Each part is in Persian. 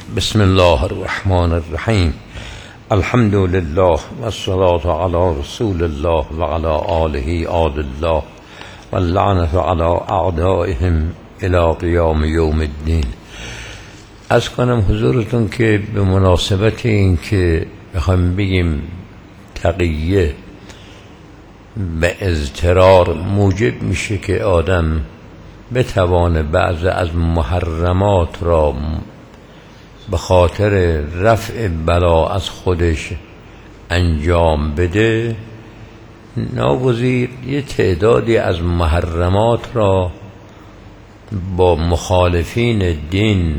بسم الله الرحمن الرحیم. الحمد لله و الصلاة علی رسول الله و علی آله آل الله و اللعنة علی اعدائهم الی قیام یوم الدین. از کنم حضورتون که به مناسبت این که بخوایم بگیم تقیه به اضطرار موجب میشه که آدم بتوانه بعض از محرمات را به خاطر رفع بلا از خودش انجام بده، ناگزیر یه تعدادی از محرمات را با مخالفین دین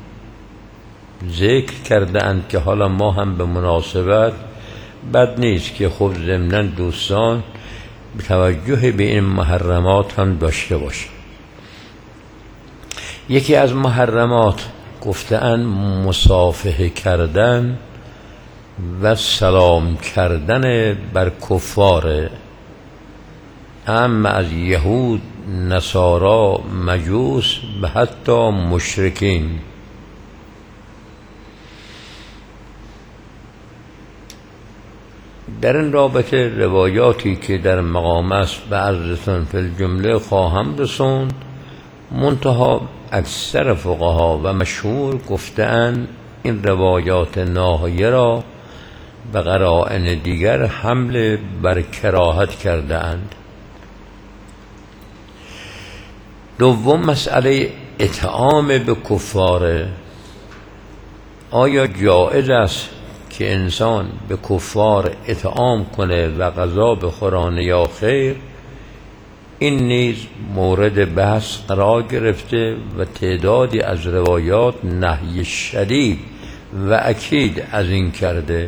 ذکر کردند که حالا ما هم به مناسبت بد نیست که خب ضمناً دوستان توجه به این محرمات هم داشته باشیم. یکی از محرمات گفتن مصافحه کردن و سلام کردن بر کفار، اما از یهود، نصارا، مجوس و حتی مشرکین. در این رابطه روایاتی که در مقام است به عرضتون فی الجمله خواهم رسوند، منتها اکثر فقها و مشهور گفتند این روایات ناهیه را به قرائن دیگر حمل بر کراهت کرده اند. دوم، مسئله اطعام به کفار. آیا جایز است که انسان به کفار اطعام کنه و غذا بخورانه یا خیر؟ این نیز مورد بحث قرار گرفته و تعدادی از روایات نهی شدید و اکید از این کرده.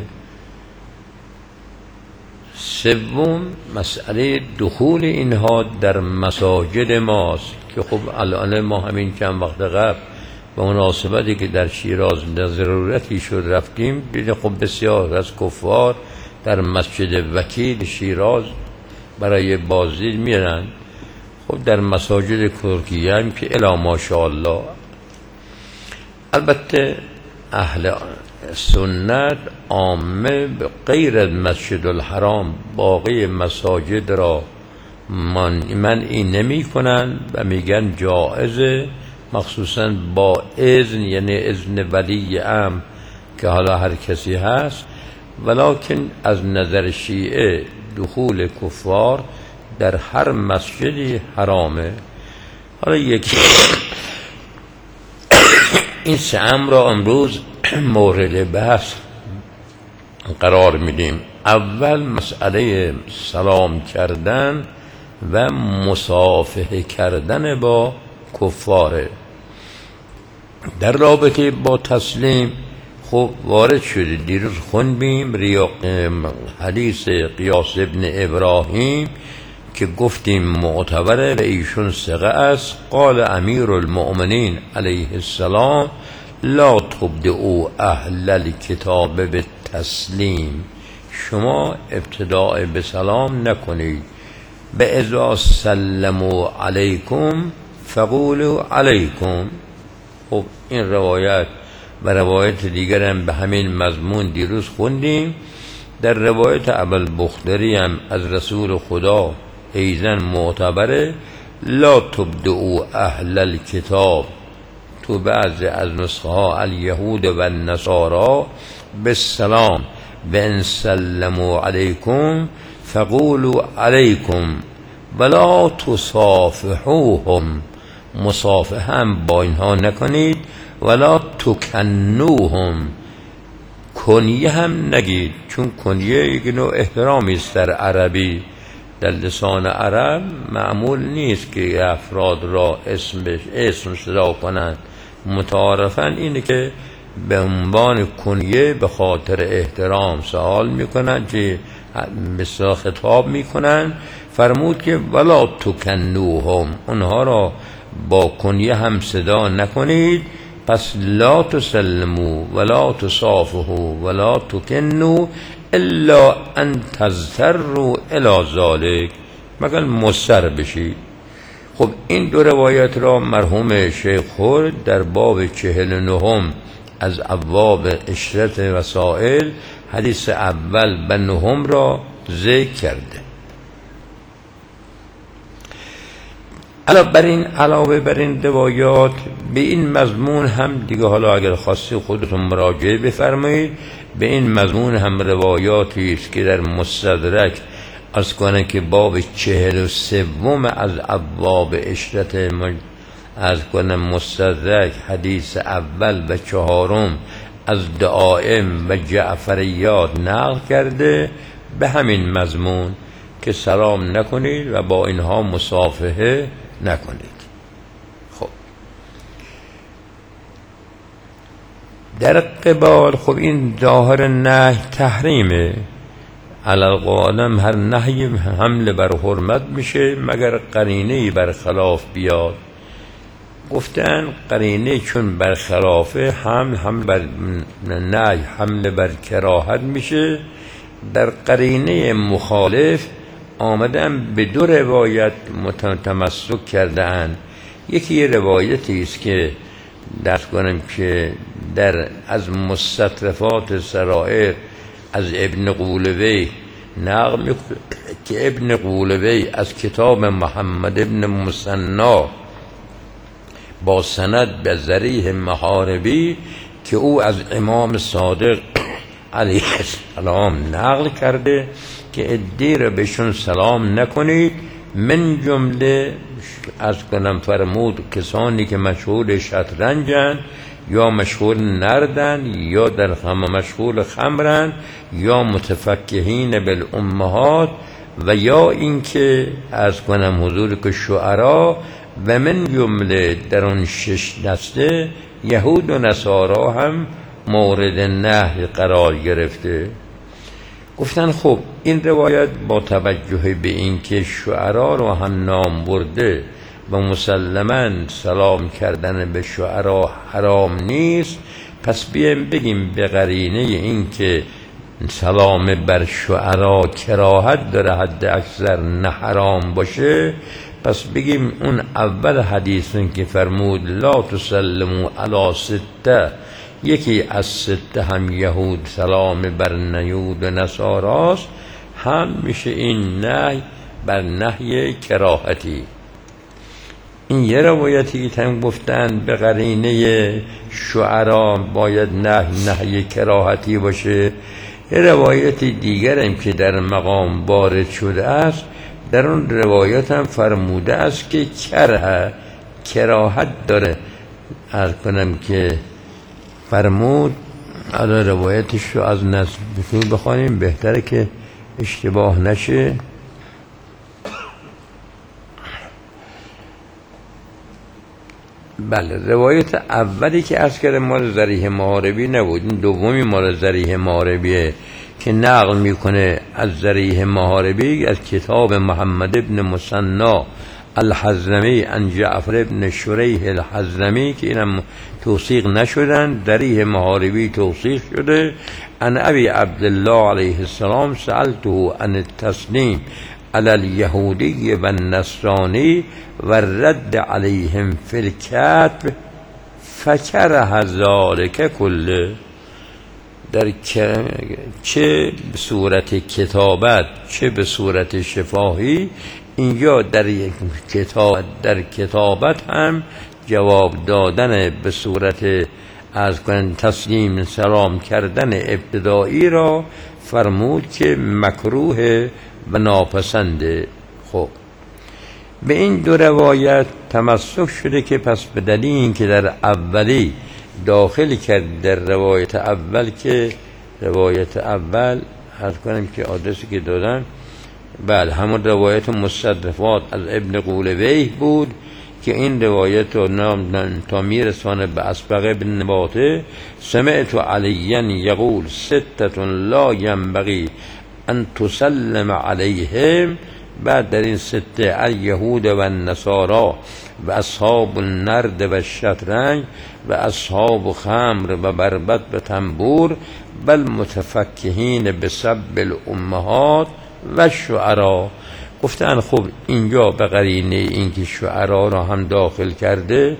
سوم، مسئله دخول اینها در مساجد ماست که خب الان ما همین چند وقت قبل به مناسبتی که در شیراز ضرورتی شد رفتیم، دیدیم خب بسیار از کفار در مسجد وکیل شیراز برای بازدید میرن. خب در مساجد ترکیه هم که الا ماشاءالله. البته اهل سنت عامه به غیر از مسجد الحرام باقی مساجد را منعی نمی کنن و میگن جائزه، مخصوصا با اذن، یعنی اذن ولی امر که حالا هر کسی هست. ولکن از نظر شیعه دخول کفار در هر مسجدی حرامه. حالا یکی این سه امر را امروز مورد بحث قرار میدیم. اول مسئله سلام کردن و مصافحه کردن با کفاره. در رابطه با تسلیم خب وارد شده، دیروز خوندیم حدیث قیاس ابن ابراهیم که گفتیم معتبره و ایشون ثقه است. قال امیر المؤمنین علیه السلام لا تبدئوا اهل الکتاب بالتسلیم، شما ابتداء به سلام نکنید. به اذا سلموا علیکم فقولوا علیکم. خب این روایت و روایت دیگر هم به همین مضمون دیروز خوندیم. در روایت ابوالبختری هم از رسول خدا ایزن معتبره لا تبدئوا اهل الکتاب، تو بعض از نسخه ها الیهود و النصارا بالسلام و ان سلموا علیکم فقولوا علیکم ولا تصافحوهم، مصافحه هم با اینها نکنید. ولا تکنوهم، کنیه هم نگید، چون کنیه یک نوع احترامی است در عربی. در لسان عرب معمول نیست که افراد را اسم صدا کنند. متعارفاً اینه که به عنوان کنیه به خاطر احترام سوال میکنند، که مثلا خطاب میکنند. فرمود که ولا تکنوهم، اونها را با کنیه هم صدا نکنید. پس لا تسلموا ولا تصافحوا ولا تکنوا الا ان تضطروا الی ذلک، مگر مضطر بشید. خب این دو روایت را مرحوم شیخ خورد در باب 49 از ابواب عشرت وسائل حدیث اول و نهم را ذکر کرده. علاوه بر این روایات به این مضمون هم دیگه، حالا اگر خاصی خودتون مراجعه بفرمایید، به این مضمون هم روایاتی است که در مستدرک از کنه که باب 43 از ابواب عشرت از کنه مستدرک حدیث اول و 4 از دعائم و جعفریات نقل کرده به همین مضمون که سلام نکنید و با اینها مصافحه نکنید. خب در قبال خب این ظاهر نهی تحریمه، علالقادم هر نهی حمل بر حرمت میشه مگر قرینه‌ای برخلاف بیاد. گفتن قرینه چون برخلافه حمل بر نهی حمل بر کراهت میشه. در قرینه مخالف آمدن به دو روایت تمسک کردن. یکی روایتی است که درس کنم که از مستطرفات سرائر از ابن قولوی نقل میکنه که ابن قولوی از کتاب محمد ابن مثنی با سند به ذریح محاربی که او از امام صادق علیه السلام نقل کرده که عده‌ای را بهشون سلام نکنید، من جمله از کنم فرمود کسانی که مشغول شطرنجن یا مشغول نردن یا در مشغول خمرن یا متفکهین بالامهات و یا اینکه از کنم حضور که شعرا و من جمله در اون 6 دسته یهود و نصارا هم مورد نهی قرار گرفته. گفتن خب این روایت با توجه به اینکه شعرا رو هم نام برده و مسلماً سلام کردن به شعرا حرام نیست، پس بیایم بگیم به قرینه اینکه سلام بر شعرا کراهت داره حد اکثر نه حرام باشه، پس بگیم اون اول حدیثی که فرمود لا تسلموا علی 6، یکی از 6 هم یهود سلام بر نیود و نصاراست، هم میشه این نهی بر نهی کراهتی. این یه روایتی که هم گفتن به قرینه شعرا باید نهی کراهتی باشه. یه روایت دیگر هم که در مقام وارد شده است، در اون روایت هم فرموده است که کراهت داره. عرض کنم که فرمود، از روایتش رو از نزدیک بخوانیم بهتره که اشتباه نشه. بله، روایت اولی که از کردم مال ذریح محاربی نبود، این دومی مال ذریح محاربیه که نقل میکنه از ذریح محاربی از کتاب محمد ابن مثنی الحضرمی عن جعفر ابن شریح الحضرمی که اینم توثیق نشدن، ذریح محاربی توثیق شده. عن ابی عبدالله علیه السلام سألته عن التسلیم علی الیهودی و النصرانی و رد علیهم فی الکتب فکره ذلک کله. در چه به صورت کتابت چه به صورت شفاهی، اینجا در کتابت هم جواب دادن به صورت از تسلیم سلام کردن ابتدایی را فرمود که مکروه و ناپسنده. خب به این دو روایت تمسک شده که پس به دلیل اینکه در اولی داخل کرد در روایت اول، که روایت اول عرض کنم که آدرسی که دادن بله همون روایت مستدرفات از ابن قولوی بود که این روایت رو نام تا میرسانه به اسبق ابن نباته سمعت علیا یقول 6 لا ینبغی ان تسلم علیهم. بعد در این 6 الیهود و النصارا و اصحاب النرد و الشطرنج و اصحاب خمر و بربط و تنبور بل متفکهین به سب الامهات و شعرا. گفتن خب اینجا به قرینه اینکه شعرا را هم داخل کرده،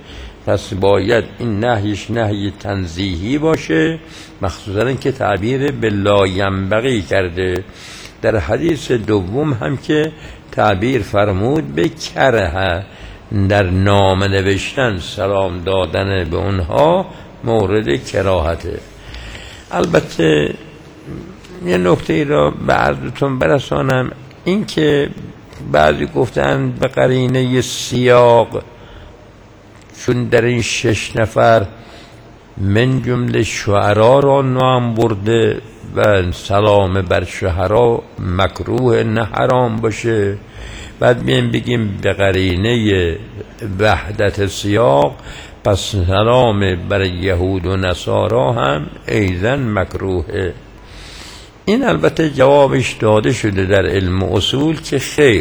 پس باید این نهیش نهی تنزیهی باشه، مخصوصا اینکه تعبیر به لا ینبغی کرده. در حدیث دوم هم که تعبیر فرمود به کره، در نامه نوشتن سلام دادن به اونها مورد کراهته. البته یه نکته را به عرضتون برسانم، این که بعضی گفتن به قرینه سیاق، چون در این 6 نفر من جمله شعرا را نام برده و سلام بر شعرا مکروه نه حرام باشه، بعد بگیم به قرینه وحدت سیاق پس سلام بر یهود و نصارا هم ایضاً مکروهه. این البته جوابش داده شده در علم اصول که خیر،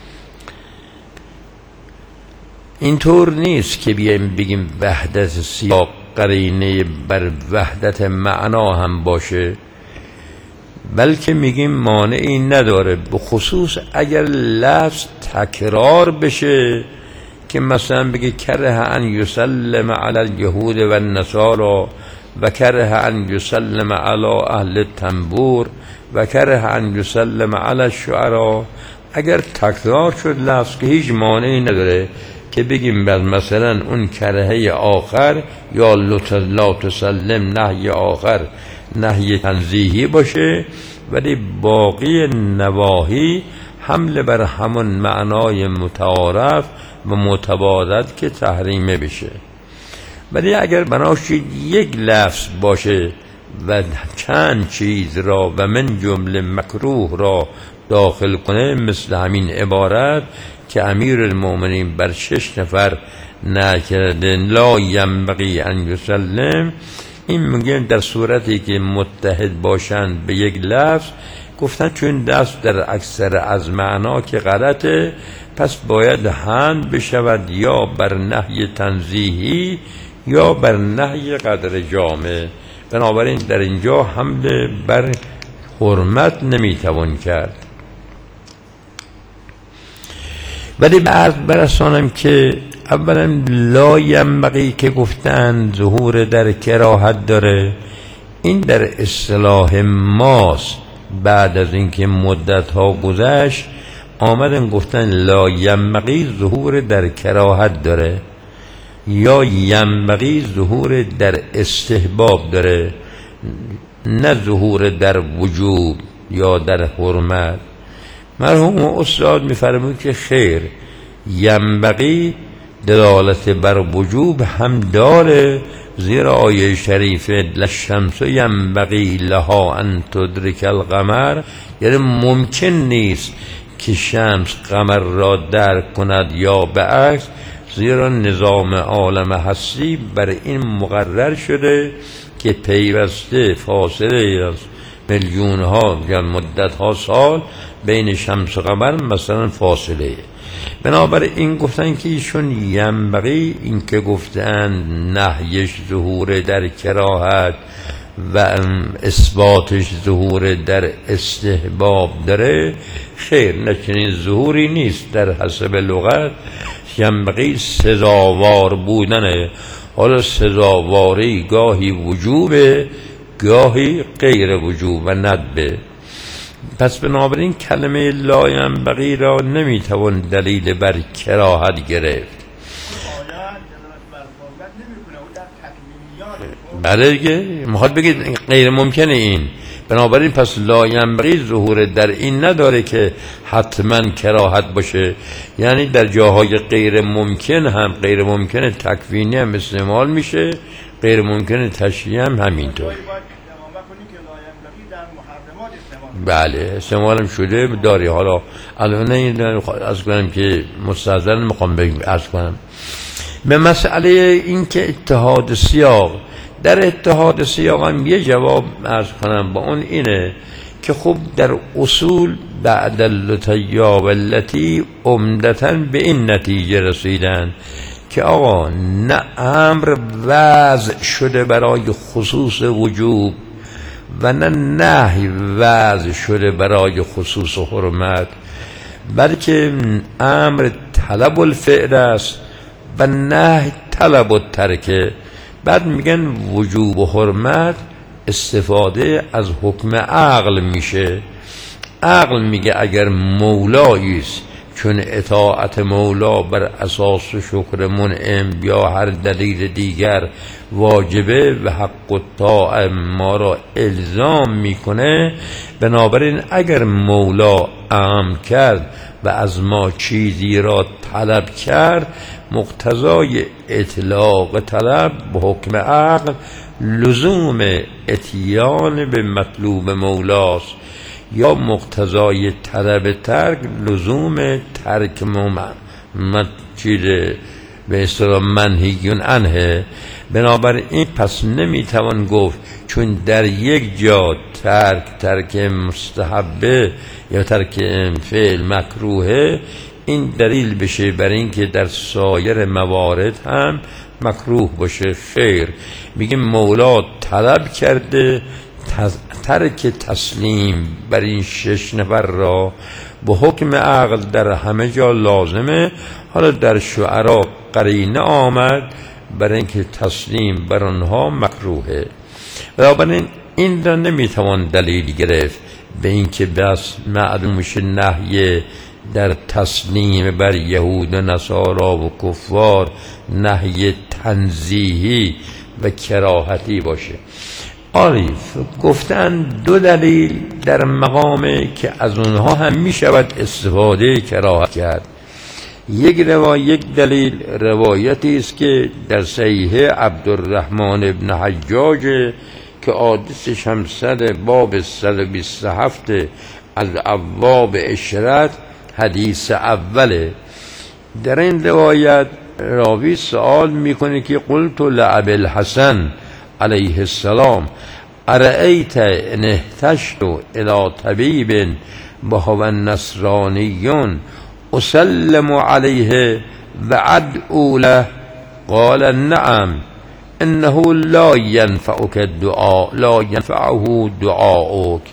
اینطور نیست که بیایم بگیم وحدت سیاق قرینه بر وحدت معنا هم باشه، بلکه میگیم مانعی نداره، به خصوص اگر لفظ تکرار بشه که مثلا بگه کره ان یسلم علی الیهود و النصارى و کره ان یسلم علی اهل التنبور و کره ان یسلم علی الشعراء. اگر تکرار شد لفظ که هیچ مانعی نداره که بگیم مثلا اون کرهه آخر یا لا تسلم نهی آخر نهی تنزیهی باشه، ولی باقی نواهی حمل بر همون معنای متعارف و متبادل که تحریمه بشه. ولی اگر بناشید یک لفظ باشه و چند چیز را و من جمله مکروه را داخل کنه، مثل همین عبارت که امیر المؤمنین بر 6 نفر نکرده لا ینبغی ان یسلم، این میگن در صورتی که متحد باشند به یک لفظ، گفتن چون دست در اکثر از معنا که غلطه، پس باید حمل بشود یا بر نهی تنزیهی یا بر نهی قدر جامع. بنابراین در اینجا حمل بر حرمت نمیتوان کرد. ولی بعد برسانم که اولا لا ینبغی که گفتن ظهور در کراهت داره، این در اصطلاح ماست. بعد از اینکه مدت ها گذشت آمدن گفتن لا ینبغی ظهور در کراهت داره یا ینبغی ظهور در استحباب داره، نه ظهور در وجوب یا در حرمت. مرحوم استاد می‌فرمود که خیر، ینبغی دلالت بر وجوب هم داره، زیرا آیه شریفه للشمس ینبغی لها ان تدرک القمر، یعنی ممکن نیست که شمس قمر را درک کند یا به عکس، زیرا نظام عالم هستی بر این مقرر شده که پیوسته فاصله از میلیون ها یا مدت ها سال بین شمس و قمر مثلا فاصله. بنابراین گفتن که ایشون ینبغی، این که گفتن نهیش ظهور در کراهت و اثباتش ظهور در استحباب داره، خیر، نه چنین ظهوری نیست. در حسب لغت ینبغی سزاوار بودنه، حالا سزاواری گاهی وجوبه گاهی غیر وجوب و ندبه. پس بنابراین کلمه لا ینبغی را نمیتوان دلیل بر کراهت گرفت. بله دیگه، میخواد بگید غیر ممکنه این، بنابراین پس لا ینبغی ظهور در این نداره که حتما کراهت باشه. یعنی در جاهای غیر ممکن هم، غیر ممکن تکوینی هم استعمال میشه، غیر ممکن تشریعی هم همینطور. بله استعمال هم شده داری. حالا الان از کنم که مستحضرن میخوام عرض کنم به مسئله این که اتحاد سیاق، در اتحاد سیاق هم یه جواب عرض کنم با اون اینه که خب در اصول بعد اللطیاب التي عمدتاً به این نتیجه رسیدن که آقا نه امر وضع شده برای خصوص وجوب و نه نهی وضع شده برای خصوص حرمت، بلکه امر طلب الفعل است و نهی طلب و ترکه. بعد میگن وجوب و حرمت استفاده از حکم عقل میشه. عقل میگه اگر مولاییست، چون اطاعت مولا بر اساس شکر منعم یا هر دلیل دیگر واجبه و حق الطاعه ما را الزام میکنه، بنابراین اگر مولا امر کرد و از ما چیزی را طلب کرد، مقتضای اطلاق طلب به حکم عقل لزوم اتیان به مطلوب مولاست، یا مقتضای طلب ترک لزوم ترک چیز به اصطلاح منهی عنه. بنابراین پس نمیتوان گفت چون در یک جا ترک مستحبه یا ترک فعل مکروهه، این دلیل بشه برای اینکه در سایر موارد هم مکروه باشه. خیر، میگه مولا طلب کرده ترک تسلیم بر این 6 نفر را به حکم عقل در همه جا لازمه. حالا در شعرا قرینه آمد برای اینکه تسلیم بر آنها مکروهه. بنابراین این را نمیتوان دلیل گرفت به اینکه بس معلوم میشه نهی در تسلیم بر یهود و نصارا و کفار نهی تنزیهی و کراهتی باشه. عارف گفتن 2 دلیل در مقامه که از اونها هم میشود استفاده کراهت کرد. یک دلیل روایتی است که در صحیح عبدالرحمن ابن حجاج که حادثش هم باب 127 از ابواب اشرت حدیث اوله. در این روایت راوی سوال میکنه که قلت لابی الحسن علیه السلام ارأیت ان احتجت الی طبیب وهو نصرانی اسلم علیه و ادعو له؟ قال نعم انه لا ينفعك الدعاء لا ينفعه دعاؤك.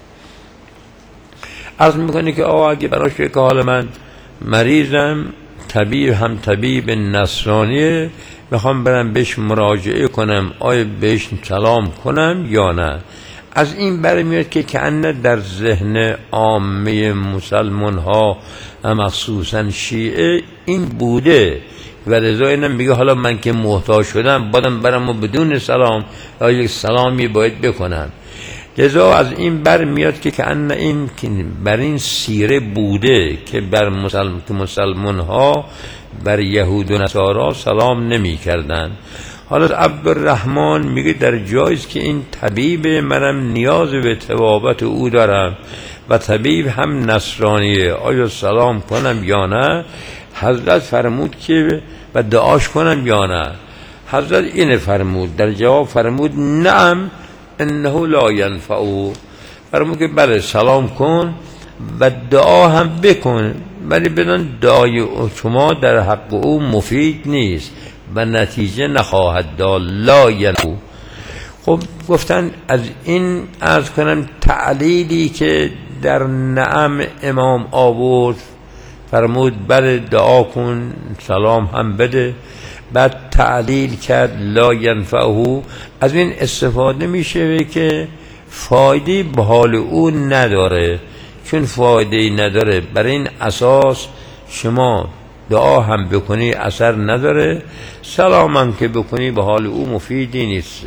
عرض میکنه که اگه براش که حال من مریضم، طبیب نصرانیه، میخوام برم بهش مراجعه کنم، آیا بهش سلام کنم یا نه؟ از این برمیاد که کأنه در ذهن عامه مسلمان ها مخصوصا شیعه این بوده و لذا اینم میگه حالا من که محتاج شدم بادم برم و بدون سلام یا یک سلامی باید بکنم. لذا از این برمیاد که کأنه این بر این سیره بوده که بر مسلمان ها بر یهود و نصارا سلام نمی کردن. حالا عبدالرحمن میگه در جایست که این طبیب منم نیاز به طبابت او دارم و طبیب هم نصرانیه، آیا سلام کنم یا نه؟ حضرت فرمود که و دعاش کنم یا نه؟ حضرت این فرمود، در جواب فرمود نعم انه لا ینفعه. فرمود که بله سلام کن و دعا هم بکن، ولی بدان دعای شما در حق او مفید نیست و نتیجه نخواهد داد. لا ینفعه. خب گفتن از این عرض کنم تعلیلی که در نعم امام آورد، فرمود بله دعا کن سلام هم بده، بعد تعلیل کرد لا ینفعه. از این استفاده میشه که فایده به حال او نداره، چون فایده نداره بر این اساس شما دعا هم بکنی اثر نداره، سلام هم که بکنی به حال او مفیدی نیست.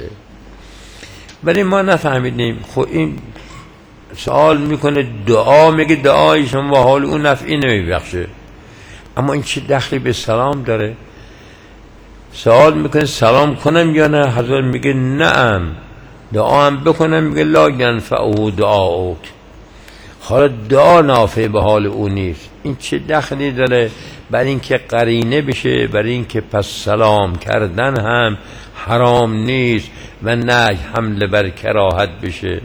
ولی ما نفهمیدیم. خب این سوال میکنه دعا، میگه دعای شما به حال او نفعی نمیبخشه، اما این چه دخلی به سلام داره؟ سوال میکنه سلام کنم یا نه؟ حضرت میگه نعم دعا هم بکنم، میگه لا ینفعه دعاؤک. حالا دعا نافع به حال او نیست، این چه دخلی داره؟ برای اینکه قرینه بشه برای اینکه پس سلام کردن هم حرام نیست و نه حمله بر کراهت بشه.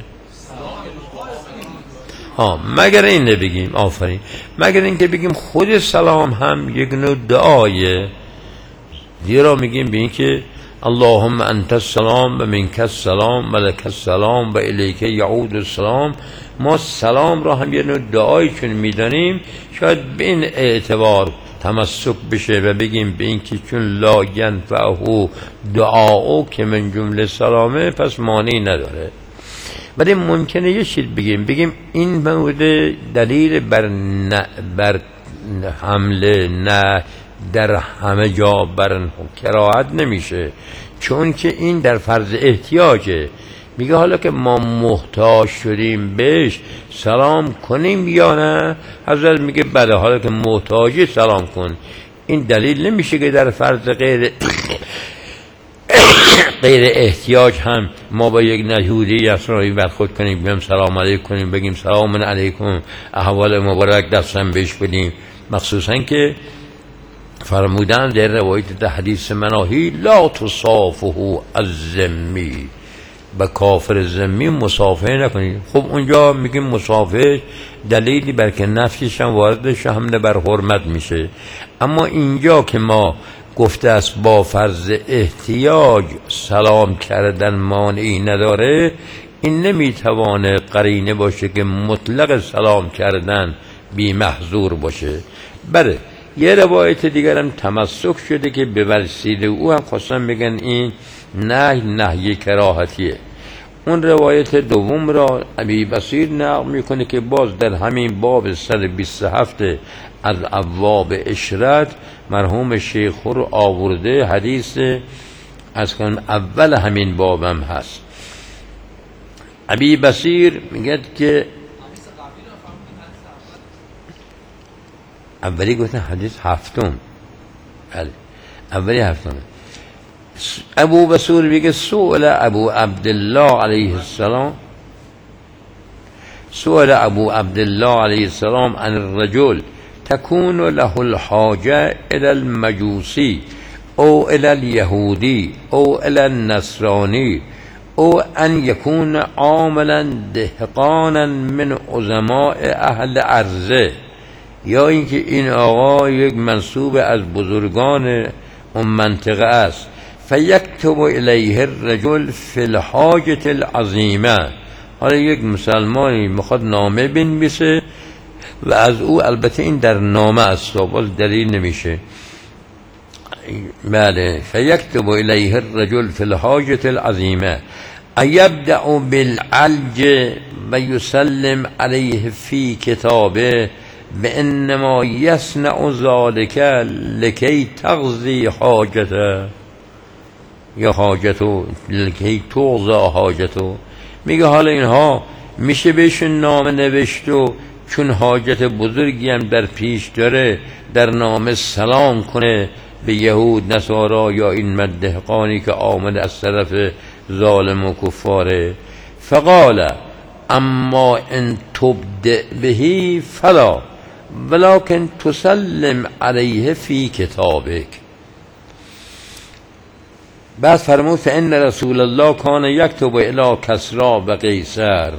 مگر این نبگیم آفرین، مگر این که بگیم خود سلام هم یک نوع دعایه. زیرا میگیم به این که اللهم انت السلام و منک السلام و لک السلام و الیک یعود السلام. ما سلام را هم یه نوع دعایی چون میدانیم، شاید به این اعتبار تمسک بشه و بگیم به این که چون لا ینفعه دعاء که من جمله سلامه، پس مانعی نداره. ولی ممکنه یه چیز بگیم این مورد دلیل بر حمله نه در همه جا بر کراهت نمیشه، چون که این در فرض احتیاجه. میگه حالا که ما محتاج شدیم بهش سلام کنیم یا نه؟ حضرت میگه بله، حالا که محتاجی سلام کن. این دلیل نمیشه که در فرض غیر احتیاج هم ما با یک یهودی اسرایی برخورد کنیم، بگیم سلام علیکم کنیم، بگیم سلام علیکم، احوال مبارک دستم بهش بدیم. مخصوصا که فرمودن در روایت حدیث مناهی لا تصافحوا الذمی، با کافر ذمی مصافحه نکنید. خب اونجا میگیم مصافحه دلیلی بر که نفسش هم واردش حمله بر حرمت میشه. اما اینجا که ما گفته است با فرض احتیاج سلام کردن مانعی نداره، این نمیتوانه قرینه باشه که مطلق سلام کردن بی محظور باشه. بله، یه روایت دیگر هم تمسک شده که به وسیله او هم خواستن بگن این نهی کراهتیه. اون روایت دوم را ابی بصیر نقل میکنه که باز در همین باب 127 از ابواب اشرت مرحوم شیخ رو آورده. حدیث از کن اول همین بابم هست. ابی بصیر میگه که اولی گفتن حدیث هفتم، بله اولی هفتم. ابو بصیر میگه سئل ابو عبدالله علیه السلام، سئل ابو عبدالله علیه السلام عن الرجل تكون له الحاجه الى المجوسی او الى اليهودی او الى النصرانی او ان يكون عاملا دهقانا من عظماء اهل ارضه، یا اینکه این آقا یک منسوب از بزرگان اون منطقه است. فیکتب الیه الرجل فی الحاجة العظیمه، حالا یک مسلمانی میخواد نامه بنویسه و از او، البته این در نامه است باز دلیل نمیشه، بله، فیکتب الیه الرجل فی الحاجة العظیمه ایبدأ بالعلج و یسلم علیه فی کتابه بانما یصنع ذلك لکی تقضی حاجته یا حاجتو لکی تقضی حاجتو. میگه حالا اینها میشه بهشون نامه نوشت و چون حاجت بزرگی هم در پیش داره در نامه سلام کنه به یهود نصارا یا این مدهقانی که آمد از طرف ظالم و کفاره. فقال اما ان تبدأ بهی فلا ولكن تسلم علیه فی کتابک. بعد فرمود فان رسول الله کان یکتب الی کسری و قیصر،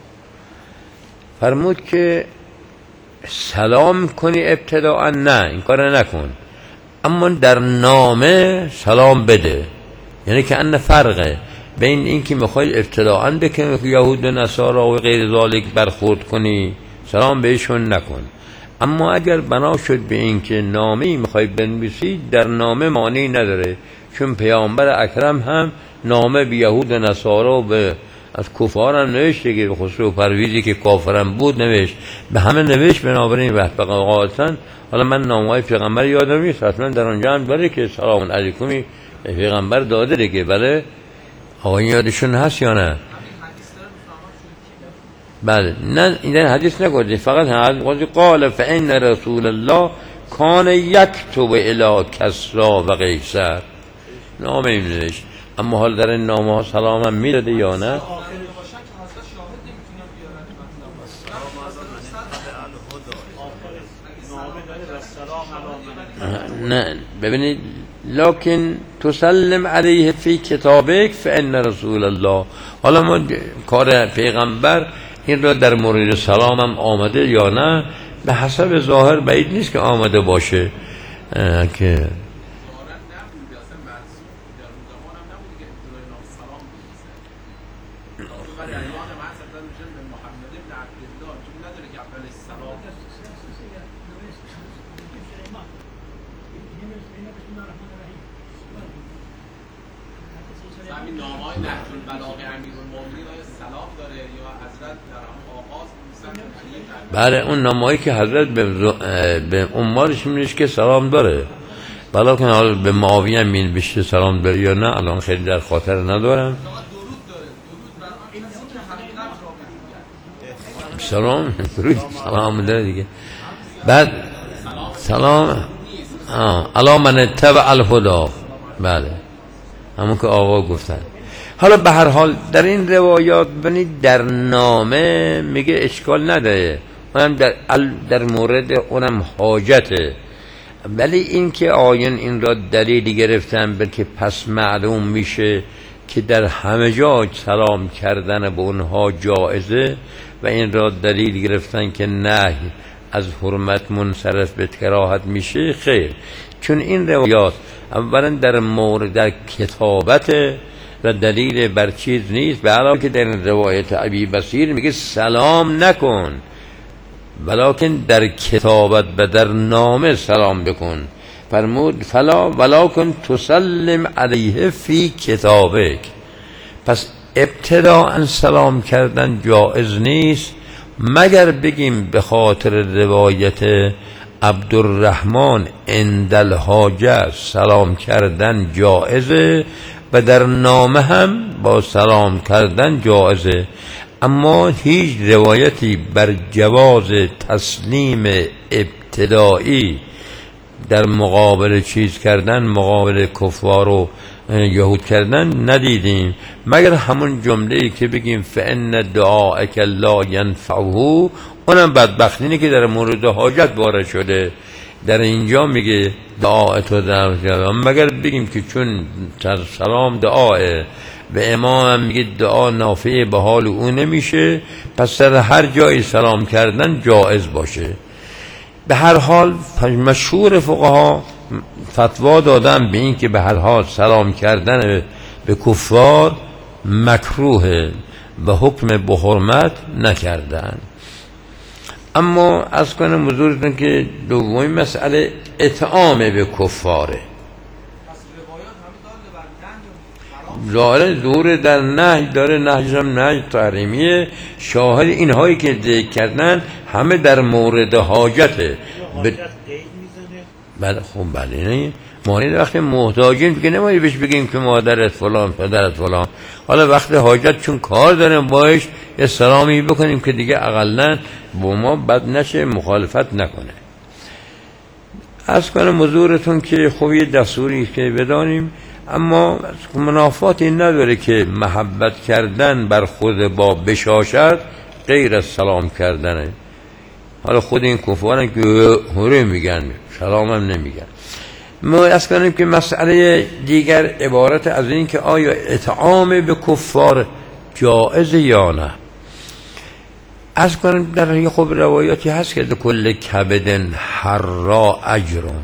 فرمود که سلام کنی ابتداء، نه این کار نکن، اما در نامه سلام بده. یعنی که ان فرقه بین این که میخوای ابتداء بکنی که یهود و نصارا و غیر ذالک برخورد کنی سلام بهشون نکن، اما اگر بنا شد به این که نامه‌ای میخوای بنویسی در نامه مانعی نداره، چون پیامبر اکرم هم نامه به یهود و نصارا و به از کفارم نوشت دیگه، به خسرو پرویزی که کافرم بود نوشت، به همه نوشت. بنابراین وقت بقاعدتاً حالا من نامه‌های پیغمبر یادم نیست، حتما در آنجا هم داره که سلام علیکمی پیغمبر داده دیگه. بله آقا این یادشون هست یا نه؟ بله نه این حدیث نگوده، فقط حدیث قال فان رسول الله کان یکتب الی کسری و قیصر، نامه نوشت. اما حال در این نامه ها سلام هم میداده یا نه؟ نه ببینید، لکن تسلم علیه فی کتابک فان رسول الله. حالا ما کار پیغمبر این را در مورد سلام هم آمده یا نه، به حسب ظاهر بعید نیست که آمده باشه که بله اون نامه‌ای که حضرت به عمارش می‌نوشت که سلام داره، بلا کن حالا به معاویه هم بشه سلام داره یا نه الان خیلی در خاطر ندارم. سلام داره دیگه. بعد سلام علی من اتبع الهدی، بله همون که آقا گفتن. حالا به هر حال در این روایات ببینید در نامه میگه اشکال نداره، اونم در مورد اونم حاجته، ولی این که آیین این را دلیلی گرفتن بلکه پس معلوم میشه که در همه جا سلام کردن به اونها جایزه و این را دلیل گرفتن که نهی از حرمت منصرف به کراهت میشه. خیر، چون این روایات اولا در مورد در کتابت و دلیل بر چیز نیست، به علاوه که در روایت ابی بصیر میگه سلام نکن ولکن در کتابت و در نامه سلام بکن. فرمود فلا ولکن تسلم علیه فی کتابک. پس ابتداء سلام کردن جایز نیست مگر بگیم به خاطر روایت عبدالرحمن عند الحاجه سلام کردن جایزه و در نامه هم با سلام کردن جایزه، اما هیچ روایتی بر جواز تسلیم ابتدایی در مقابل چیز کردن، مقابل کفار و یهود کردن ندیدیم، مگر همون جمله‌ای که بگیم فإن دعاءک لا ینفعه، اونم بدبختی اینه که در مورد حاجت وارد شده. در اینجا میگه دعا تو در مگر بگیم که چون سلام دعاه و امام هم میگه دعا نافع به حال او نمیشه، پس در هر جای سلام کردن جایز باشه. به هر حال مشهور فقها فتوا دادن به این که به هر حال سلام کردن به کفار مکروه و حکم به حرمت نکردن. اما از کنم حضورتون که دومین مسئله اطعام به کفاره. ظاهر دور در نهی داره، نهیش هم نهی تحریمیه. شاهد اینهایی که ذکر کردن همه در مورد حاجته. بله خب بله نه مانید وقتی محتاجین که نمایی بهش بگیم که مادرت فلان پدرت فلان، حالا وقت حاجت چون کار داریم باش یه سلامی بکنیم که دیگه اقلن با ما بد نشه، مخالفت نکنه. از کنم حضورتون که خوبی دستوری که بدانیم، اما منافاتی نداره که محبت کردن بر خود با بشاشت غیر از سلام کردنه. حالا خود این کفارن که هوره میگن سلام هم نمیگن. ما از کنیم که مسئله دیگر عبارت از این که آیا اطعام به کفار جائز یا نه. از کنیم در یه خوب روایاتی هست که کل کبدن حرا اجرون،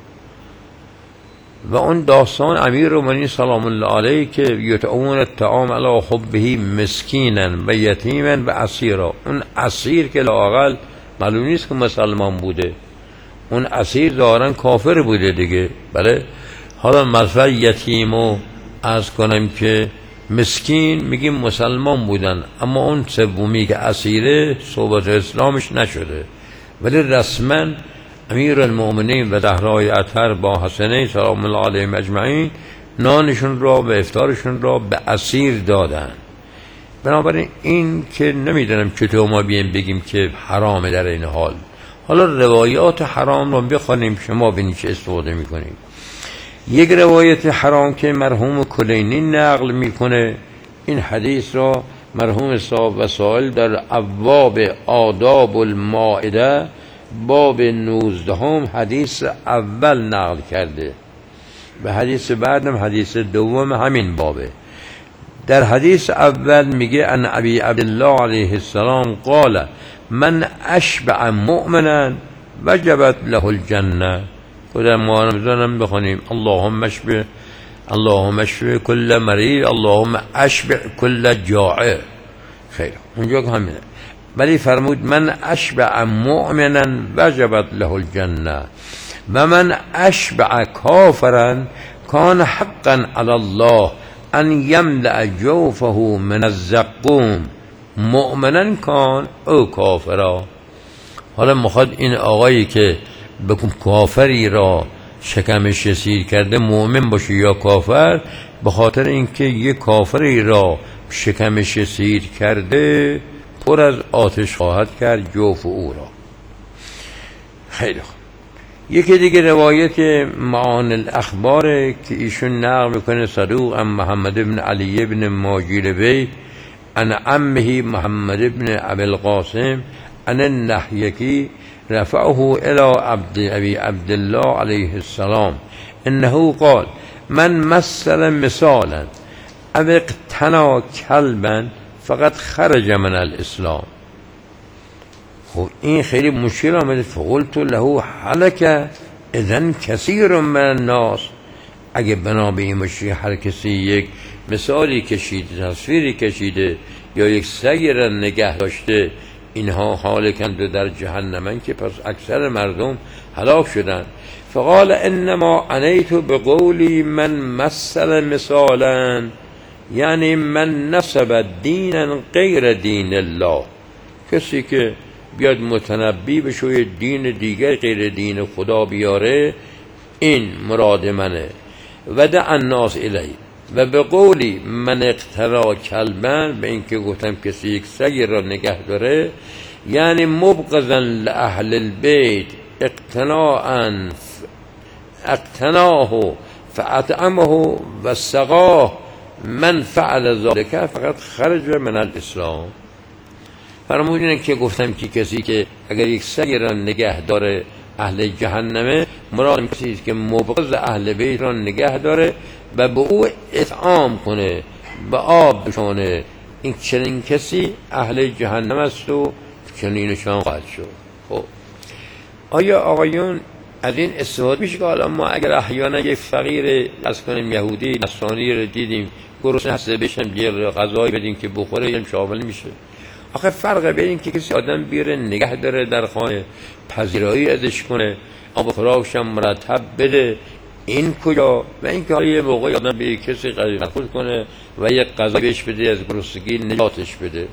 و اون داستان امیرالمومنین سلام الله علیه که یطعمون الطعام علی حبه مسکینا و یتیما و اسیرا، اون اسیر که لااقل معلوم نیست که مسلمان بوده، اون اسیر ظاهرا کافر بوده دیگه. بله حالا مثلا یتیم و از کنم که مسکین میگیم مسلمان بودن، اما اون سومی که اسیره صحبت اسلامش نشده، ولی رسما امیرالمومنین و زهرای اطهر با حسنین سلام الله علیهم اجمعین نانشون را و افطارشون را به اسیر دادن. بنابراین این که نمیدونم چطور ما بگیم که حرامه در این حال. حالا روایات حرام رو بخوانیم شما ببینید چه استفاده میکنیم. یک روایت حرام که مرحوم کلینی نقل میکنه، این حدیث را مرحوم صاحب وسائل در ابواب آداب المائده باب 19 حدیث اول نقل کرده، به حدیث بعدم حدیث دوم همین بابه. در حدیث اول میگه ان ابی عبدالله علیه السلام قال من اشبع مؤمنا وجبت له الجنه. خدا ما هم بخونیم اللهم اشبع اللهم اشف کل مریض اللهم اشبع کل جائع. خیر اونجا همینه. ولی فرمود من اشبع مؤمنا وجبت له الجنه و من اشبع کافرا کان حقا علی الله ان یملأ جوفه من الزقوم مؤمنا کان او کافرا. حالا میخواد این آقایی که بکن کافری را شکمش سیر کرده مؤمن باشه یا کافر، به خاطر اینکه یک کافری را شکمش سیر کرده پر از آتش خواهد کرد جوف او را. خیلی خوب. یکی دیگه روایت معان الاخبار که ایشون نقل میکنه صدوق عن محمد بن علی بن ماجلبی عن عمه محمد بن ابی القاسم عن النحیکی رفعه الى ابی عبدالله علیه السلام انه قال من مثل مثالا او اقتنا کلبا فقط خرج من الاسلام. خب این خیلی مشکل آمده. فقلت له حلک اذن کثیر من الناس. اگه بنا به این باشه هر کسی یک مثالی کشیده، تصویری کشیده یا یک سگی را نگه داشته، اینها حالکند در جهنمن که پس اکثر مردم هلاک شدن. فقال انما عنیت بقولی من مثل مثالا، یعنی من نسب دینا غیر دین الله، کسی که بیاد متنبی بشه و دین دیگر غیر دین خدا بیاره، این مراد منه. و دع الناس الی. و به قولی من اقتنا کلبن، به اینکه گفتم کسی یک سگی را نگه داره، یعنی مبغضا لاهل البیت اقتناه فاطعمه و سقاه من فعل ذلك فقط خرج من الاسلام. فرمودین که گفتم که کسی که اگر یک سگی را نگه داره اهل جهنمه، مراد کسی که مبغض اهل بیت را نگه داره و به او اطعام کنه، به آب بشونه، این چنین کسی اهل جهنم است و چنینشان خواهد شد. خب آیا آقایون از این استفاده میشه که حالا ما اگر احیانا یک فقیر از کنیم یهودی نصرانی رو دیدیم گرسنه هست بشم یه غذایی بدیم که بخوره، این شامل میشه؟ آخه فرق بین این که کسی آدم بیاره نگه داره در خانه، پذیرایی ازش کنه، آب خوراکش هم مرتب بده، این کجا؟ و این که حالا یه موقعی آدم به کسی غذا کنه و یک غذا بهش بده از گرسنگی نجاتش بده.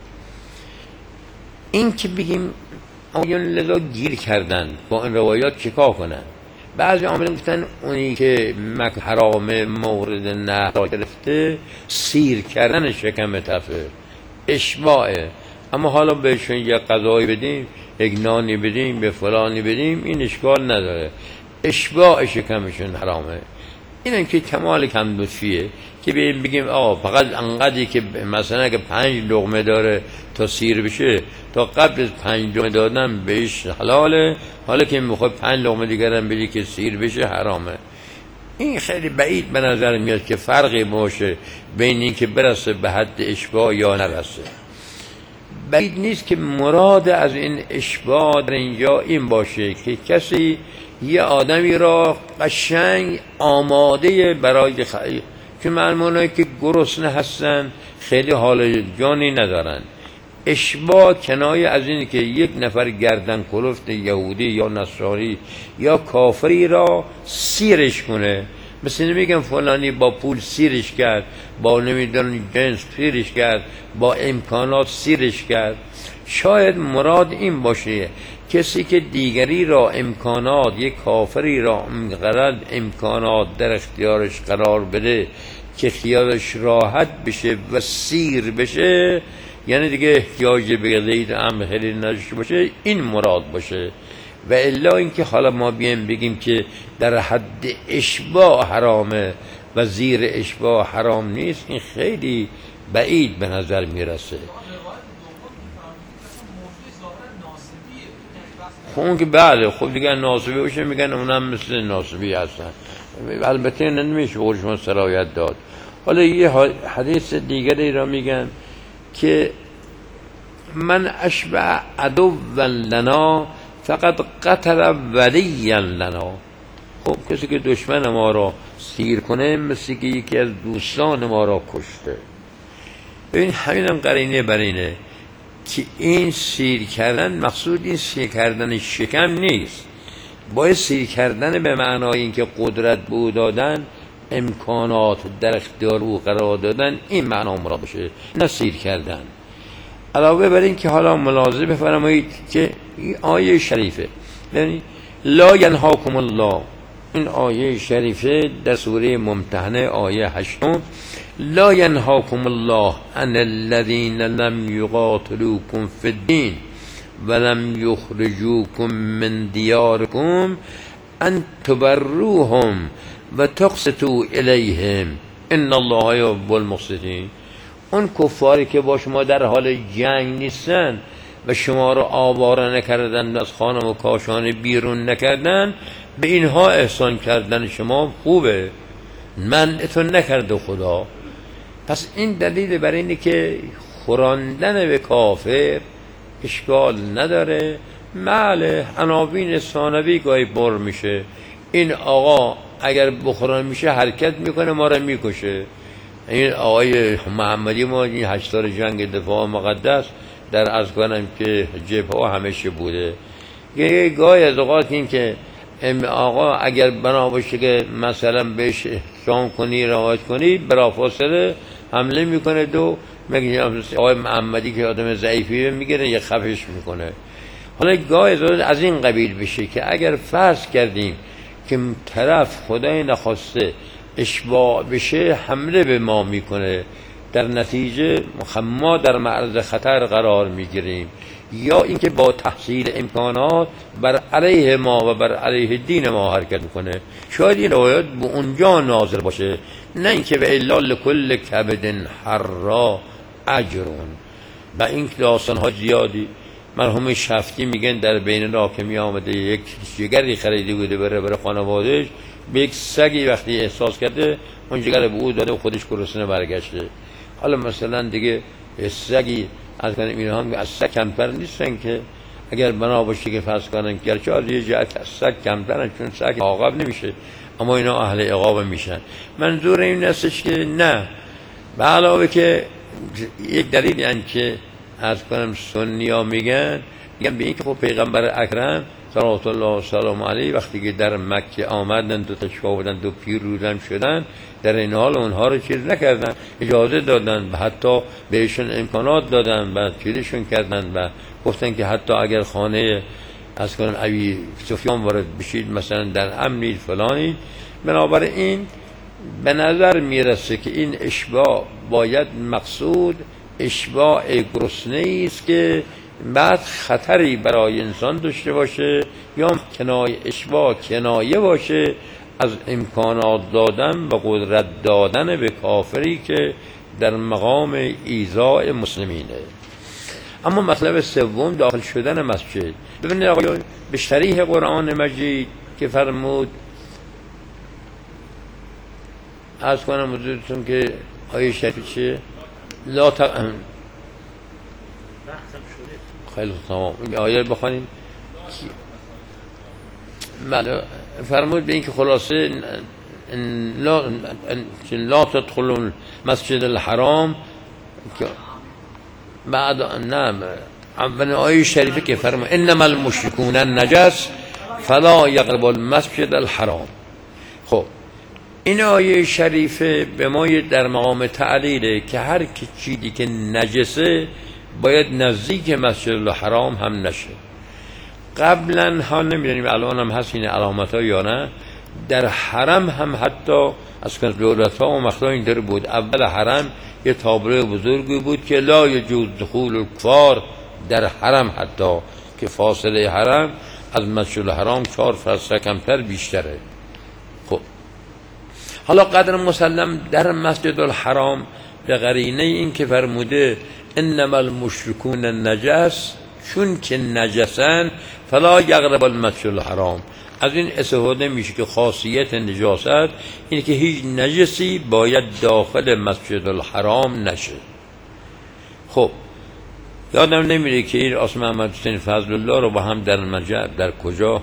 این که بگیم آیون لذا گیر کردن با این روایات چیکار کنن؟ بعضی عاملین گفتن اونی که حرام مورد نهی گرفته سیر کردن شکم تفه اشباعه، اما حالا بهشون یک غذایی بدیم، یک نانی بدیم، به فلانی بدیم، این اشکال نداره، اشباع شکمشون حرامه. این که کمال کمدوشیه که بگیم آقا فقط انقدری که مثلا که 5 لقمه داره تا سیر بشه، تا قبل از 5 لقمه دادن بهش حلاله، حالا که میخواد 5 لقمه دیگر هم بدی که سیر بشه حرامه. این خیلی بعید به نظر میاد که فرقی باشه بین این که برسه به حد اشباع یا نرسه. بعید نیست که مراد از این اشباع در اینجا این باشه که کسی یه آدمی را قشنگ آماده برای خیلی، که معلومه که گرسنه هستن خیلی حال جانی ندارن. اشباع کنایه از این که یک نفر گردن کلفت یهودی یا نصرانی یا کافری را سیرش کنه، مثل نمیگم فلانی با پول سیرش کرد، با نمیدونم جنس سیرش کرد، با امکانات سیرش کرد. شاید مراد این باشه کسی که دیگری را امکانات، یک کافری را امکانات در اختیارش قرار بده که خیالش راحت بشه و سیر بشه، یعنی دیگه احتیاج به زید امر خیلی نداشته باشه، این مراد باشه. و الا اینکه حالا ما بیایم بگیم که در حد اشباع حرامه و زیر اشباع حرام نیست، این خیلی بعید به نظر میرسه. خب اون که بله، خب دیگه ناصبی باشه میگن اونم مثل ناصبی هستن، البته نمیشه بقولشون سرایت داد. حالا یه حدیث دیگری را میگن که من اشبع عدو لنا فقط قتل ولیا لنا. خب کسی که دشمن ما را سیر کنه مثل که یکی از دوستان ما را کشته. ببین همین هم قرینه بر اینه که این سیر کردن مقصود این سیر کردن شکم نیست، باید سیر کردن به معنای اینکه قدرت به او دادن، امکانات در اختیار او قرار دادن، این معنا مراد بشه، نه سیر کردن. علاوه بر این که حالا ملاحظه بفرمایید که این آیه شریفه، یعنی لا ینهاکم الله، این آیه شریفه در سوره ممتحنه آیه 8، لا ینهاکم الله عن الذین لم یقاتلوکم فی الدین ولم یخرجوکم من دیارکم ان تبروهم و تقسطوا الیهم ان الله یحب المقسطین. اون کفاری که با شما در حال جنگ نیستن و شما رو آواره نکردن، از خانه و کاشانه بیرون نکردن، به اینها احسان کردن شما خوبه، منعتون نکرده خدا. پس این دلیل بر اینه که خوراندن به کافر اشکال نداره. بله عناوین ثانوی گاهی بر میشه، این آقا اگر بخوران میشه حرکت میکنه ما رو میکشه. این آقای محمدی ما این 8 سال جنگ دفاع مقدس در از کنم که جبهه همیشه بوده، یه گاهی از اوقات این که آقا اگر بنا باشه که مثلا بهش احترام کنی رعایت کنی بلافاصله حمله میکنه، دو میگه آقای محمدی که آدم ضعیفی میگیره یه خفش میکنه. حالا گاهی از این قبیل بشه که اگر فرض کردیم که طرف خدای نخواسته اشباع بشه حمله به ما میکنه، در نتیجه ما در معرض خطر قرار میگیریم، یا اینکه با تحصیل امکانات بر علیه ما و بر علیه دین ما حرکت میکنه، شاید این روایات به اونجا نازل باشه، نه اینکه به الا لکل کبد حرا اجرون. و این داستان ها زیادی. مرحوم شفتی میگن در بین راه که می آمده یک جگری خریده بوده برای خانوادهش، به یک سگی وقتی احساس کرده اون جگر به او داده و خودش گرسنه برگشته. حالا مثلا دیگه سگی از کنیم اینها هم از سگ کمتر نیستن که اگر بنا باشه که فرض کنن گرچه از یه جهت از سگ کمترن چون سگ عاقب نمیشه اما اینا اهل عقاب میشن. منظور این هستش که نه، به علاوه که یک دلیل یعنی که از کنم سنی ها میگن به این که خب پیغمبر اکرم صلوات الله و سلام علیه وقتی که در مکه آمدن دو تشفا بودن دو پیروزم شدن، در این حال اونها رو چیز نکردن، اجازه دادن و حتی بهشون امکانات دادن و چیزشون کردن و گفتن که حتی اگر خانه از کنم ابی سفیان وارد بشید مثلا در امنید فلانید. بنابراین به نظر میرسه که این اشباع باید مقصود اشباع گرسنه‌ای است که بعد خطری برای انسان داشته باشه، یا اشباع کنایه باشه از امکانات دادن و قدرت دادن به کافری که در مقام ایذاء مسلمینه. اما مطلب سوم داخل شدن مسجد. ببینید آقایان به شریح قرآن مجید که فرمود عرض کنم حضورتون که آیه شریف چیه؟ لا خیلی تمام این آیه بخوانیم. بله فرمود به این که خلاصه لا تدخلون مسجد الحرام که بعد نه اول آیه شریفه که فرمود انما المشركون النجس فلا يقربوا المسجد الحرام. خب این آیه شریفه به ما در مقام تعلیله که هر چیزی که نجسه باید نزدیک مسجد الحرام هم نشه. قبلا ها نمیدونیم الان هم هست این علامت ها یا نه، در حرم هم حتی از کنه دولت ها و مخلا این در بود. اول حرم یه تابلو بزرگی بود که لا یجوز دخول الکفار در حرم، حتی که فاصله حرم از مسجد الحرام 4 فرسخ کمتر بیشتره. خب حالا قدر مسلم در مسجد الحرام به قرینه این که فرموده انما المشركون النجس، چون که نجسن فلا یقربوا المسجد الحرام، از این استفاده میشه که خاصیت نجاست اینه که هیچ نجسی باید داخل مسجد الحرام نشه. خب یادم نمیره که این آسم محمد حسین فضل الله رو با هم در کجا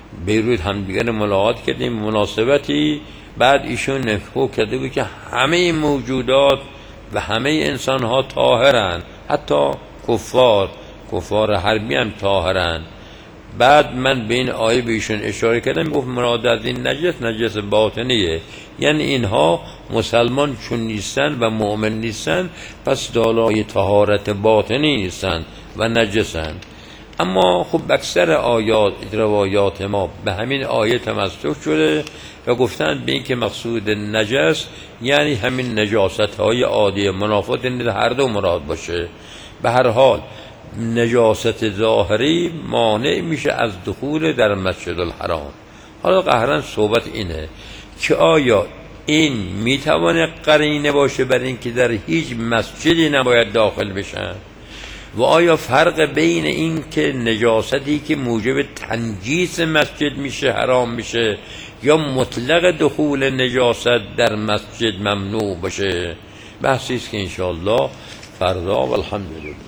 بیروت همدیگر ملاقات کردیم مناسبتی. بعد ایشون نکو کرده بود که همه موجودات و همه انسان ها طاهرند، حتی کفار حربی هم طاهرند. بعد من به این آیه به ایشون اشاره کردم، گفت مراد از این نجس باطنیه، یعنی اینها مسلمان چون نیستن و مؤمن نیستن پس دارای طهارت باطنی نیستن و نجسن. اما خب اکثر روایات ما به همین آیه تمسک شده و گفتن به این که مقصود نجس یعنی همین نجاست های عادی، منافات هر دو مراد باشه. به هر حال نجاست ظاهری مانع میشه از دخول در مسجد الحرام. حالا قهرن صحبت اینه که آیا این میتونه قرینه باشه برای اینکه در هیچ مسجدی نباید داخل بشن، و آیا فرق بین این که نجاستی که موجب تنجیس مسجد میشه حرام میشه یا مطلق دخول نجاست در مسجد ممنوع باشه؟ بحثی است که انشاءالله فردا والحمدلله